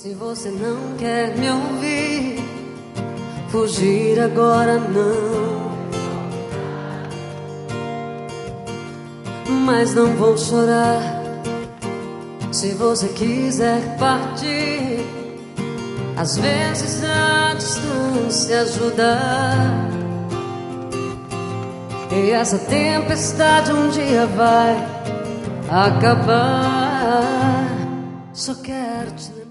Se você não quer me ouvir, fugir agora não. Mas não vou chorar. Se você quiser partir, às vezes a distância ajuda. E essa tempestade um dia vai acabar. Só quero te